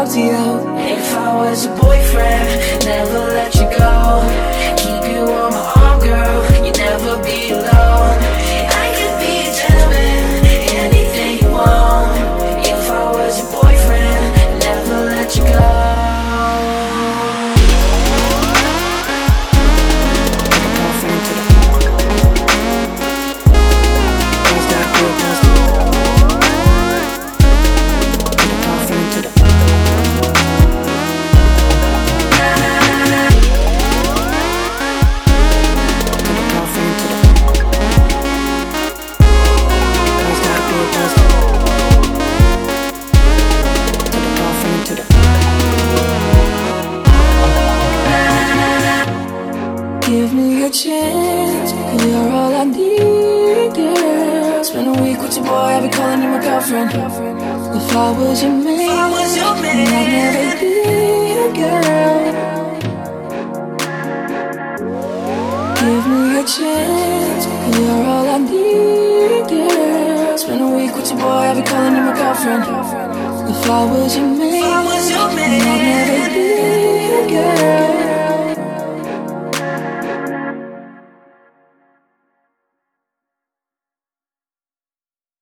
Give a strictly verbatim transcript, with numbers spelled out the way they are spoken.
talk to you. If I was your boyfriend, never let you go. Keep you on my arm, girl, you never be alone. I could be a gentleman, anything you want. If I was your boyfriend, never let you go. Give me a chance, you're all I need, girl. Spend a week with your boy, I'll be calling you my girlfriend. If I was your man, I was your man, I'd never be a girl. Give me a chance, you're all I need, girl. Spend a week with your boy, I'll be calling you my girlfriend. If I was your man, I was your man, I'd never be a girl.